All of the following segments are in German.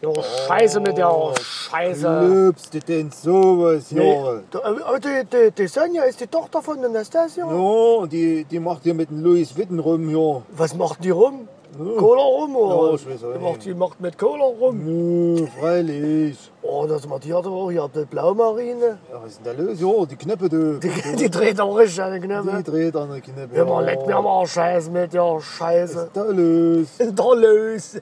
Ja, Scheiße mit der Scheiße. Glaubst du denn sowas, ja? Aber die Sonja ist die Tochter von Anastasia. Ja, die macht hier mit dem Louis Witten rum, ja. Was macht die rum? Cola rum, oder? Ja, ich weiß auch nicht. Die macht mit Cola rum. Ja, freilich. Oh, das macht die auch hier, die Blaumarine. Ja, was ist denn da los? Ja, die Knöpfe, du. Die dreht auch richtig an den Die Knöpfe. dreht an den Knöpfe. Ja, man leckt mir mal Scheiße mit der Scheiße. Was ist da los? Da los.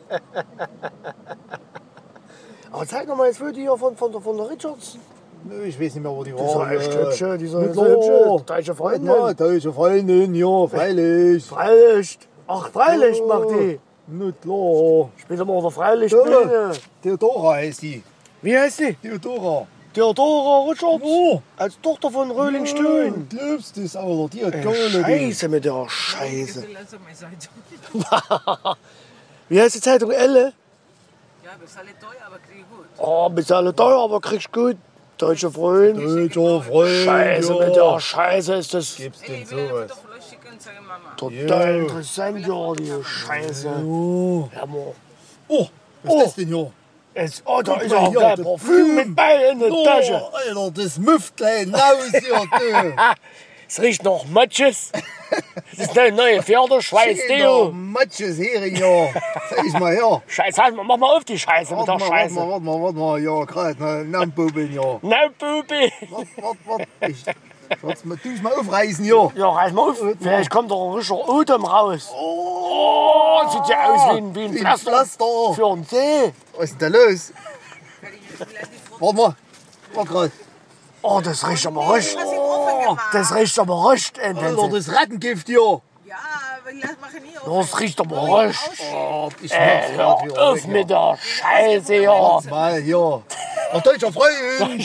Aber zeig doch mal jetzt Foto hier von der Richards. Nö, ich weiß nicht mehr, wo die Die ist war. ja echt hübsch, die ist ja Na so hübsch. klar. Deutsche Ja, Freundin. deutsche Freundin, ja, freilich. Freilicht. Ach, Freilicht macht die. Na klar. Später mal der Freilicht. Ja. Theodora heißt die. Wie heißt die? Theodora. Theodora Richards. Ja. Als Tochter von Röhling Stöhn. Glaubst du es, Alter? Die hat Kohle. die. Scheiße mit der Scheiße. Wie heißt die Zeitung? Elle? Ja, bezahle teuer, aber kriege gut. Oh, bezahle teuer, aber kriegst gut. Deutsche Freund. Deutscher Freund. Scheiße ja. mit der Scheiße ist das Gibt's Ey, denn ich will einfach sowas? doch vielleicht schicken, sage Mama. total interessant, ja, die Scheiße. Ja. Ja, mal. Oh, was ist das denn hier? Jetzt, oh, da Guck ist mal auch hier, kein das Parfüm mit bei in der Tasche. Oh, Alter, das müfft gleich raus hier, du. Es riecht nach Matches. Das ist eine neue Pferdeschweiß-Deo. Matsches Hering, ja. Sag ich mal her. Scheiße, halt mal, mach mal auf die Scheiße mit der Scheiße. Warte mal, ja, gerade, ne, Nampubeln, ja. Na, Bubi. Warte. Tu es mal aufreißen, ja. Ja, reiß mal auf. Vielleicht kommt doch ein richtiger Odem raus. Oh, sieht ja aus wie ein Pflaster für einen See. Was ist denn da los? Warte gerade. Oh, das riecht aber recht. Das riecht aber recht Alter, intensiv. das Rattengift hier. Ja, aber lass machen nicht auf. Das riecht aber recht. Oh, ich Hör auf mit der Scheiße, ja. Mal hier. Ein deutscher Freund.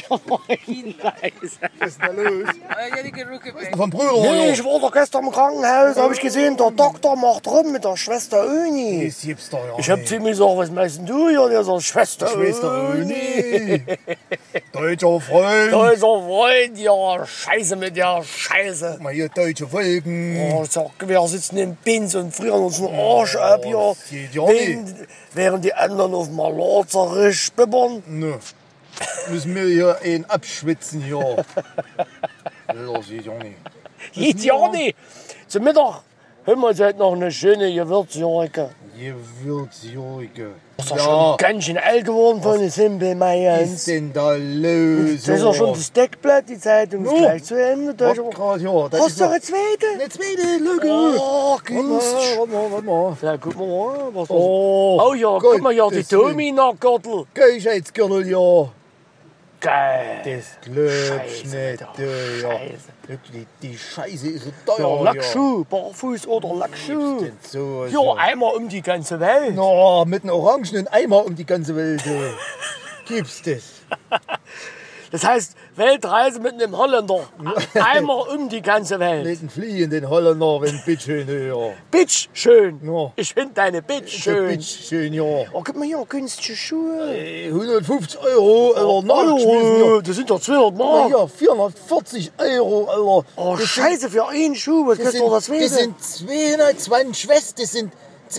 Was ist denn da los? Ja, die Gerucke weg. Vom Bruder, Nee, ja. ich war doch gestern im Krankenhaus, habe ich gesehen, der Doktor macht rum mit der Schwester Uni. Das gibt's doch ja Ich hab zu ihm gesagt, was meinst denn du hier? Der sagt, Schwester Schwester Uni. Uni. Deutscher Freund. Deutscher Freund, ja, Scheiße mit der Scheiße. Mal hier deutsche Folgen. Oh, ich sag, wir sitzen im Pins und frieren uns den Arsch ab hier. das geht ja nicht. Während die anderen auf Malarzerisch bibbern. Ne. Müssen wir hier einen abschwitzen hier. Das geht ja nicht. Geht ja nicht. Zum Mittag haben wir uns heute noch eine schöne Gewürzjurke. Gewürzjurke. Das ist ja schon ganz schön alt geworden von den Simpel Was ist Mayans. denn da los? Das ist ja schon das Deckblatt, die Zeitung ist Ja. gleich zu Ende. Da ist aber- Grad, ja. Das Hast ist du noch eine zweite? eine zweite Lücke. Oh, günstig. Warte mal. Ja, guck mal, was das Oh, Oh ja, guck mal hier, die Gottes Willen. Domina-Gürtel. Geilheitsgürtel, ja. Geil. Das glaubst Scheiße, nicht, Alter. du, ja. Scheiße. Die Scheiße ist so Ja, teuer, Lackschuh, barfuß oder Lackschuh. Denn so, Ja, einmal um die ganze Welt. No, mit einem orangenen Eimer um die ganze Welt, du. Gibt's das? Das heißt, Weltreise mit einem Holländer. Einmal um die ganze Welt. Mit einem fliegenden Holländer, wenn bitteschön, ja. Bitch, schön. Ja. Ich finde deine Bitch schön. Bitteschön, ja. Oh, guck mal hier, günstige Schuhe. 150 €, Alter, nachgeschmissen, Euro, ja. das sind doch 200 Guck mal Mark. hier, 440 €, Alter. Oh, Das scheiße, für einen Schuh. Was Das kostet doch das sind, das Wesen? sind 220 West, das sind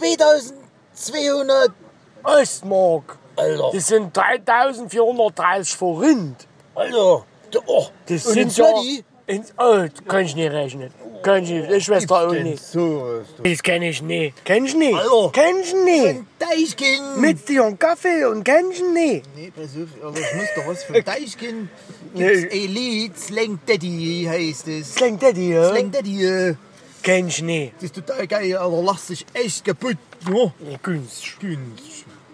2200, Ostmark. Alter. Das sind 3430 Forint. Alter. Oh, Das und sind in Slotty? Oh, kann ich nicht rechnen. Kann ich nicht. Die Schwester auch Gibt's denn nicht. so? Das kenn ich nicht. Kenn ich nicht. Alter. Kenn ich nicht. Ein Deichkind. Mit dir und Kaffee und kenn ich nicht. Nee, pass auf, aber ich muss doch was für ein Deichkind. Gibt's Elite Slang Daddy heißt es. Slang Daddy, ja? Slang Daddy, Kenn ich nicht. das ist total geil, Alter, lass dich echt kaputt. Ja. Günstig. Günstig.